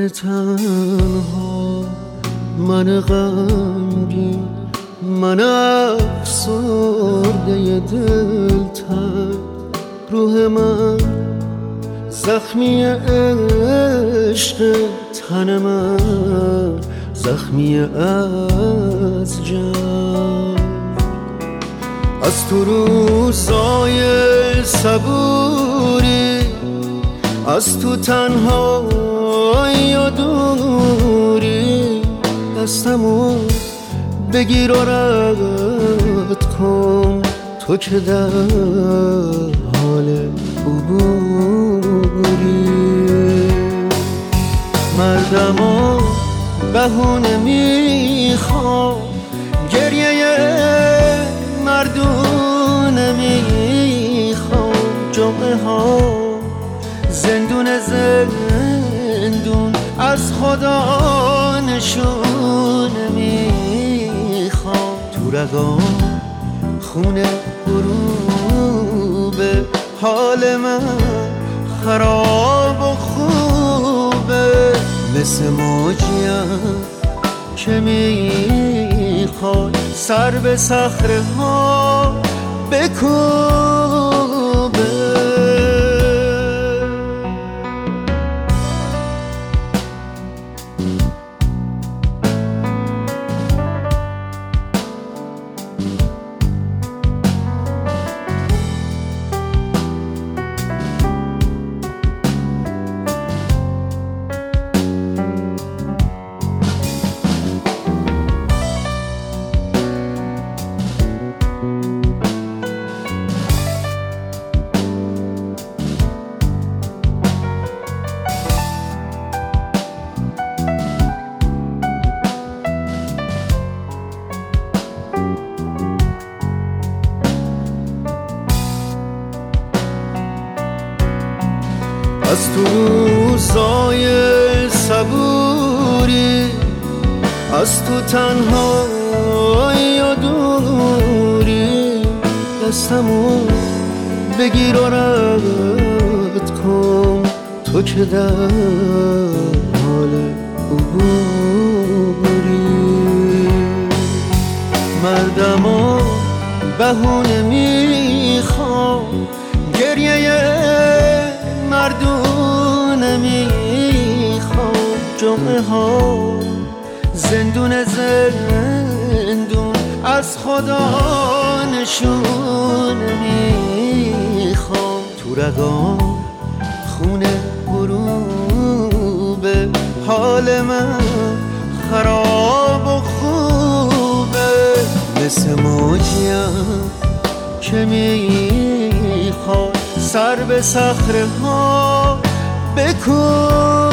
من تنها، من غمگین، من افسرده دلتنگ. روح من زخمی عشق، تن من زخمی از جنگ. از تو روزای صبوری، از تو تنهایی و دوری، دستمو بگیر و رد کن، تو که در حال عبوری. مردمو بهونه میخوام، گریه مردونه میخوام. جمعه ها زندون از خدا نشونه میخوام. تو رگام خونه غروبه، حال من خراب و خوبه. مثل موجیم که میخواد سر به صخره ها بکوبه. از تو روزای صبوری، از تو تنهایی و دوری، دستمو بگیر و رد کن، تو که در حال عبوری. مردمو بهونه میخوام، گریه مردونه میخوام. جمعه ها زندون از خدا نشونه میخوام. تو رگام خونه غروبه، حال من خراب و خوبه. مثل موجیم که میخواد سر به صخره ها بکوبه.